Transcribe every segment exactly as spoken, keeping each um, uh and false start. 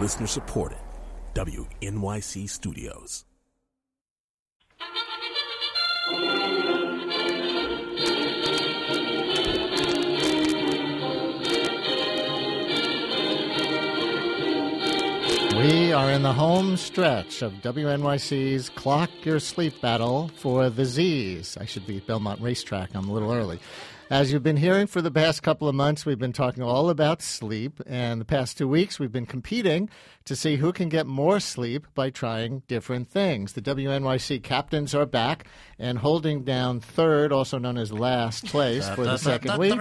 Listener supported. W N Y C Studios. We are in the home stretch of W N Y C's Clock Your Sleep Battle for the Z's. I should be at Belmont Racetrack. I'm a little early. As you've been hearing for the past couple of months, we've been talking all about sleep. And the past two weeks, we've been competing to see who can get more sleep by trying different things. The W N Y C captains are back and holding down third, also known as last place for the second week,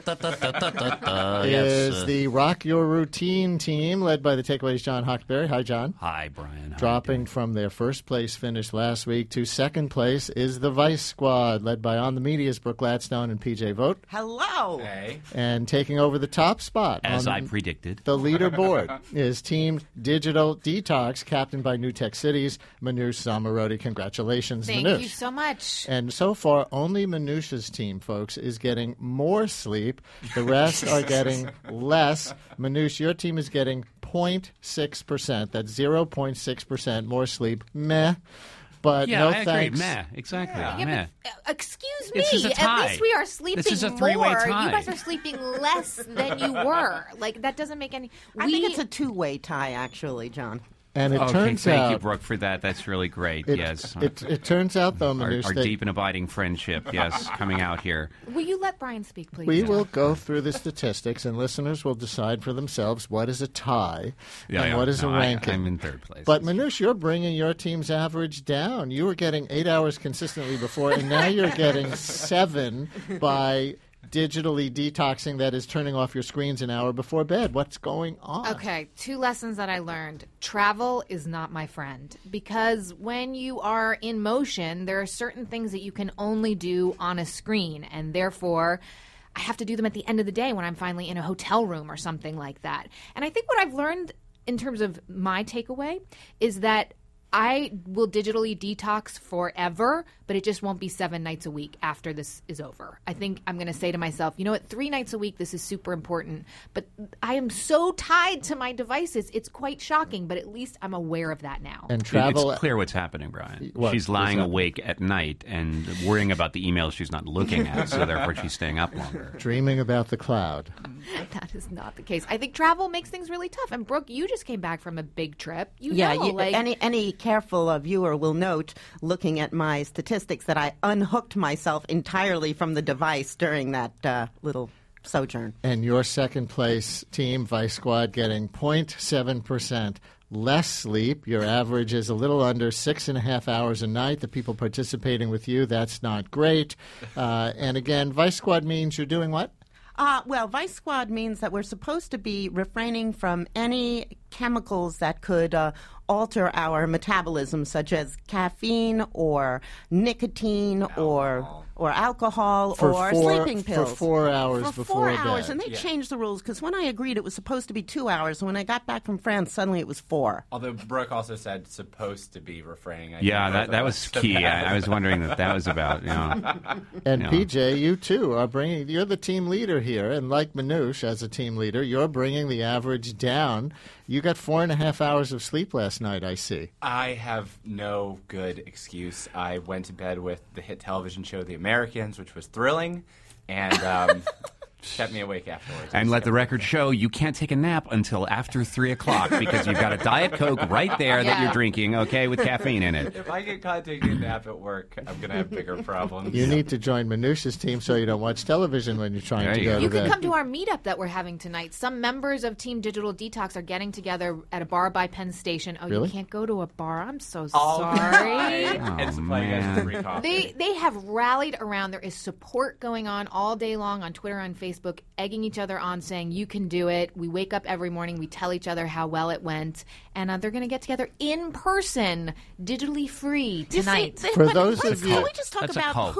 is the Rock Your Routine team led by the Takeaways John Hockenberry. Hi, John. Hi, Brian. How Dropping from their first place finish last week to second place is the Vice Squad led by On the Media's Brooke Gladstone and P J Vogt. Hello. Hey. And taking over the top spot As on I predicted. the leaderboard is Team Digital Detox, captained by New Tech City's Manoush Zamarodi. Congratulations, Thank Manoush. you so much. And so far, only Manoush's team, folks, is getting more sleep. The rest are getting less. Manoush, your team is getting zero point six percent. That's zero point six percent more sleep. Meh. But yeah, no I thanks. agree. Meh. Exactly. Yeah, Meh. but, uh, excuse This me. is a tie. At least we are sleeping This is a three-way more. tie. You guys are sleeping less than you were. Like, that doesn't make any... I we, think it's a two-way tie, actually, John. And it okay, turns thank out, you, Brooke, for that. That's really great. It, yes. It, it turns out, though, our, Manoush, our that deep and abiding friendship, yes, coming out here. Will you let Brian speak, please? we will go through the statistics, and listeners will decide for themselves what is a tie Yeah, and yeah. what is No, a I- ranking. I'm in third place. But, Manoush, you're bringing your team's average down. You were getting eight hours consistently before, and now you're getting seven by digitally detoxing, that is turning off your screens an hour before bed. What's going on? Okay, two lessons that I learned. Travel is not my friend because when you are in motion, there are certain things that you can only do on a screen, and therefore I have to do them at the end of the day when I'm finally in a hotel room or something like that. And I think what I've learned in terms of my takeaway is that I will digitally detox forever, but it just won't be seven nights a week after this is over. I think I'm going to say to myself, you know what, three nights a week, this is super important. But I am so tied to my devices, it's quite shocking, but at least I'm aware of that now. And travel. It's clear what's happening, Brian. What? She's lying What's that? awake at night and worrying about the emails she's not looking at, so therefore she's staying up longer. Dreaming about the cloud. That is not the case. I think travel makes things really tough. And Brooke, you just came back from a big trip. You yeah, know, you, like, any any careful uh, viewer will note, looking at my statistics, that I unhooked myself entirely from the device during that uh, little sojourn. And your second place team, Vice Squad, getting zero point seven percent less sleep. Your average is a little under six and a half hours a night. The people participating with you, that's not great. Uh, and again, Vice Squad means you're doing what? Uh, well, Vice Squad means that we're supposed to be refraining from any chemicals that could uh, alter our metabolism, such as caffeine or nicotine or or alcohol For or four- sleeping pills. for four hours For before four hours, bed. and they changed the rules because when I agreed, it was supposed to be two hours. And when I got back from France, suddenly it was four. Although Brooke also said supposed to be refraining. I Yeah, think that, both that of was us said key. that. I, I was wondering that that was about, you know. And Yeah. P J, you too are bringing, you're the team leader here. And like Manoush, as a team leader, you're bringing the average down. You got four and a half hours of sleep last night, I see. I have no good excuse. I went to bed with the hit television show The Americans, which was thrilling, and um, kept me awake afterwards. And let the record show you can't take a nap until after three o'clock because you've got a Diet Coke right there that Yeah. you're drinking, okay, with caffeine in it. If I get caught taking a nap at work, I'm going to have bigger problems. You need to join Manoush's team so you don't watch television when you're trying There to you go go. to You bed. can come to our meetup that we're having tonight. Some members of Team Digital Detox are getting together at a bar by Penn Station. Oh, Really? you can't go to a bar. I'm so All sorry. right. Oh, and supply you guys man. with free coffee. They they have rallied around. There is support going on all day long on Twitter and Facebook, egging each other on, saying you can do it. We wake up every morning, we tell each other how well it went, and uh, they're going to get together in person, digitally free You see, tonight. they- For but those let's- of you- can we just talk That's a about cult. who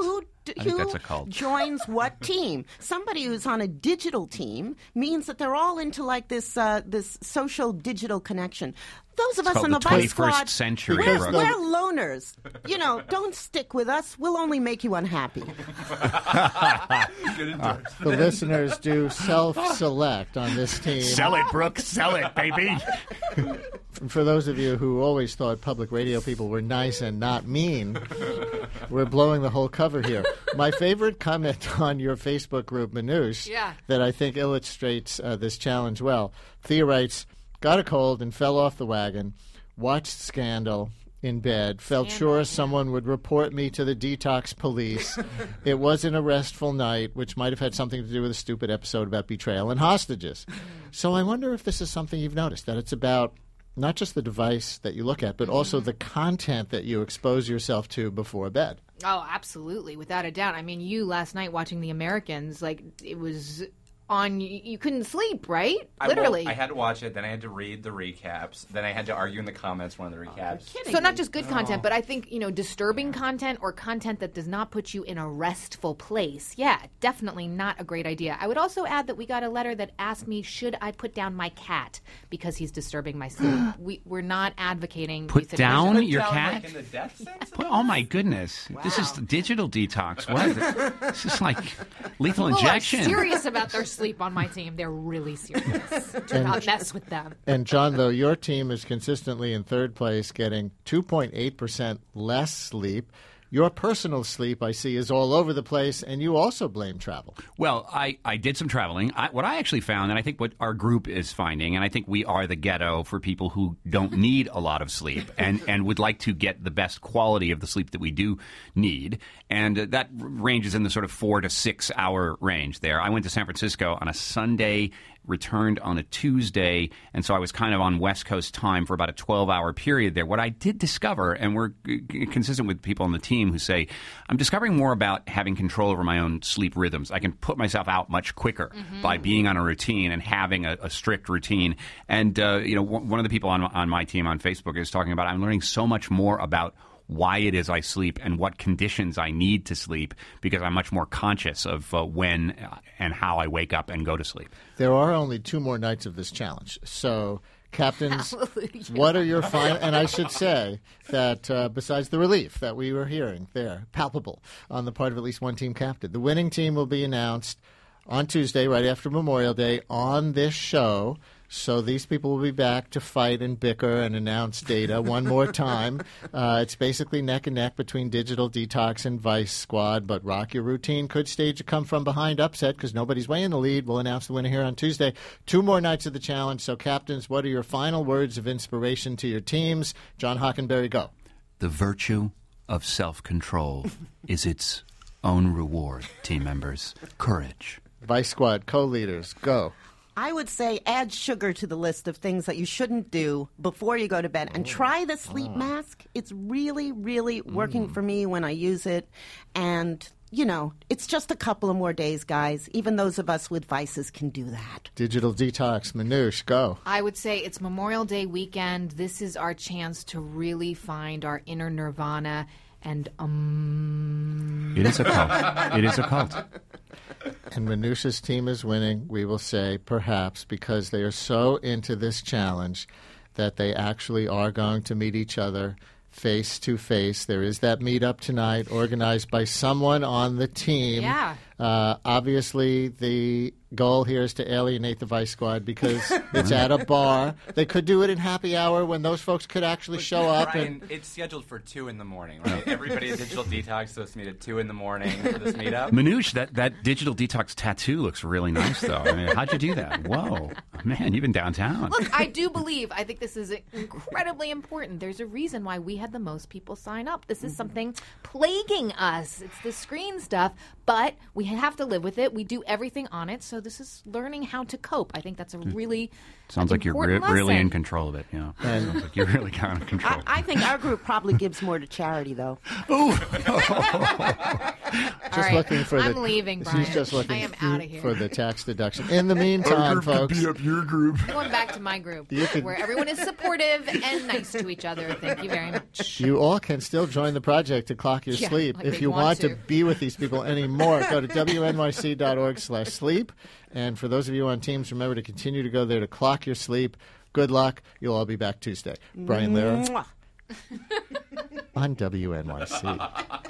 I think who that's a cult. joins what team? Somebody who's on a digital team means that they're all into like this uh, this social digital connection. Those of us called in the, the Vice twenty-first Squad, century, we're, Brooke. we're loners. You know, don't stick with us. We'll only make you unhappy. The listeners do self-select on this team. Sell it, Brooke. Sell it, baby. For those of you who always thought public radio people were nice and not mean, we're blowing the whole cover here. My favorite comment on your Facebook group, Manoush, Yeah. that I think illustrates uh, this challenge well. Thea writes, got a cold and fell off the wagon, watched Scandal in bed, felt Scandal, sure yeah. someone would report me to the detox police. It was an restful night, which might have had something to do with a stupid episode about betrayal and hostages. So I wonder if this is something you've noticed, that it's about not just the device that you look at, but also the content that you expose yourself to before bed. Oh, absolutely, without a doubt. I mean, you last night watching The Americans, like, it was on, you, you couldn't sleep, right? I, Literally. well, I had to watch it, then I had to read the recaps, then I had to argue in the comments one of the recaps. So not just good content, but I think, you know, disturbing content or content that does not put you in a restful place. Yeah, definitely not a great idea. I would also add that we got a letter that asked me, should I put down my cat because he's disturbing my sleep? we, we're not advocating Put these down situations. your Down, cat? like, in the death sense? Well, oh my goodness! This is digital detox. What? This is like lethal People injection. are serious about their sleep on my team. They're really serious. Do not mess with them. And John, though, your team is consistently in third place, getting two point eight percent less sleep. Your personal sleep, I see, is all over the place, and you also blame travel. Well, I, I did some traveling. I, what I actually found, and I think what our group is finding, and I think we are the ghetto for people who don't need a lot of sleep and, and would like to get the best quality of the sleep that we do need. And uh, that ranges in the sort of four to six hour range there. I went to San Francisco on a Sunday, returned on a Tuesday, and so I was kind of on West Coast time for about a twelve hour period there. What I did discover, and we're g- consistent with people on the team who say, I'm discovering more about having control over my own sleep rhythms. I can put myself out much quicker mm-hmm. by being on a routine and having a, a strict routine. And, uh, you know, w- one of the people on, on my team on Facebook is talking about, I'm learning so much more about why it is I sleep and what conditions I need to sleep because I'm much more conscious of uh, when and how I wake up and go to sleep. There are only two more nights of this challenge. So, captains, Hallelujah. what are your final... And I should say that uh, besides the relief that we were hearing there, palpable on the part of at least one team captain, the winning team will be announced on Tuesday, right after Memorial Day, on this show. So these people will be back to fight and bicker and announce data one more time. Uh, it's basically neck and neck between Digital Detox and Vice Squad, but Rock Your Routine could stage a come-from-behind upset because nobody's way in the lead. We'll announce the winner here on Tuesday. Two more nights of the challenge. So, captains, what are your final words of inspiration to your teams? John Hockenberry, go. The virtue of self-control is its own reward, team members. Courage. Vice Squad co-leaders, go. I would say add sugar to the list of things that you shouldn't do before you go to bed. And try the sleep mask. It's really, really working for me when I use it. And, you know, it's just a couple of more days, guys. Even those of us with vices can do that. Digital Detox, Manoush, go. I would say it's Memorial Day weekend. This is our chance to really find our inner nirvana. And, um... It is a cult. It is a cult. And Manoush's team is winning, we will say, perhaps, because they are so into this challenge that they actually are going to meet each other face to face. There is that meetup tonight organized by someone on the team. Yeah. Uh, obviously, the goal here is to alienate the Vice Squad because it's at a bar. They could do it in happy hour when those folks could actually show up. Brian, and it's scheduled for two in the morning, right? Everybody at Digital Detox is supposed to meet at two in the morning for this meetup. Manoush, that, that Digital Detox tattoo looks really nice, though. I mean, how'd you do that? Whoa. Man, you've been downtown. Look, I do believe, I think this is incredibly important. There's a reason why we had the most people sign up. This is something plaguing us. It's the screen stuff, but we have to live with it. We do everything on it, so this is learning how to cope. I think that's a really Sounds like you're re- important really in lesson. control of it. Yeah. Sounds like you're really kind of control. I, I think our group probably gives more to charity, though. just right, looking for I'm the, leaving, Brian. She's just looking I am outta here. for the tax deduction. In the meantime, folks, your group. Going back to my group, You can- where everyone is supportive and nice to each other. Thank you very much. You all can still join the project to clock your Yeah, sleep. like If they you want want to. to. be with these people anymore, go to W N Y C dot org slash sleep. And for those of you on Teams, remember to continue to go there to clock your sleep. Good luck. You'll all be back Tuesday. Brian Lehrer Mwah. on W N Y C.